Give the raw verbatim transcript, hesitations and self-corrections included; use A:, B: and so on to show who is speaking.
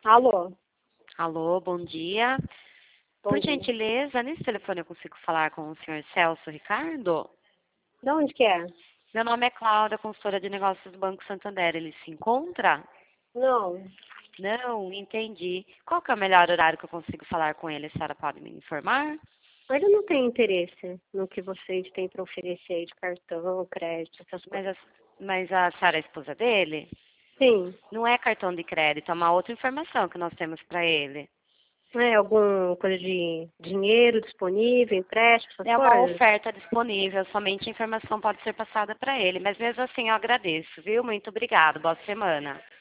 A: Alô?
B: Alô, bom dia.
A: Bom
B: Por
A: dia.
B: gentileza, nesse telefone eu consigo falar com o senhor Celso Ricardo?
A: De onde que é?
B: Meu nome é Cláudia, consultora de negócios do Banco Santander. Ele se encontra?
A: Não.
B: Não, entendi. Qual que é o melhor horário que eu consigo falar com ele? A senhora pode me informar?
A: Mas eu não tenho interesse no que vocês têm para oferecer aí de cartão, crédito, essas
B: Mas
A: coisas.
B: a, mas a senhora é a esposa dele?
A: Sim.
B: Não é cartão de crédito, é uma outra informação que nós temos para ele.
A: É alguma coisa de dinheiro disponível, empréstimo, essas
B: É uma
A: coisas?
B: oferta disponível, somente a informação pode ser passada para ele. Mas mesmo assim eu agradeço, viu? Muito obrigada. Boa semana.